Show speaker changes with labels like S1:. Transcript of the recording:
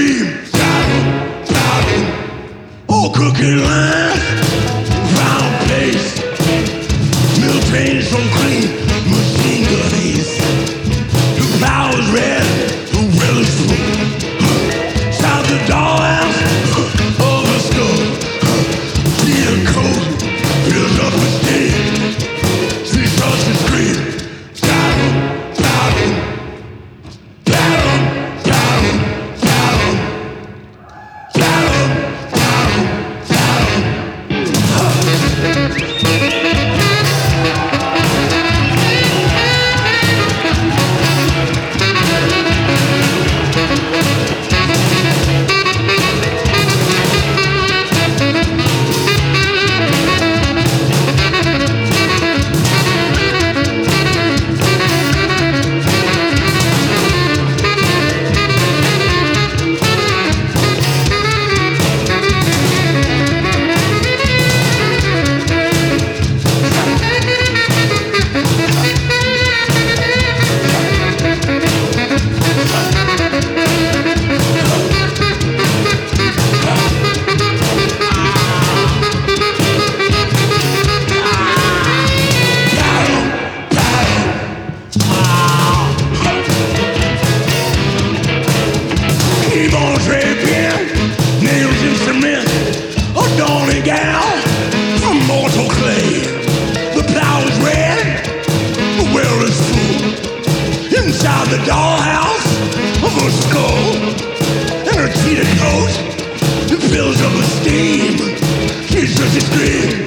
S1: scream. Battle, battle. Oh, crooked lines, round place. Mill trains from clean machine guns. The plow is red, the well is full. South the dollhouse of a skull. See a coat fills up with steam. See such a scream. Battle, battle. Battle, battle, battle. Battle, battle, nails in cement, a dawning gal from mortal clay. The plow is red, the well is full. Inside the dollhouse of a skull, and her cheetah coat, it fills up with steam. She's such a scream.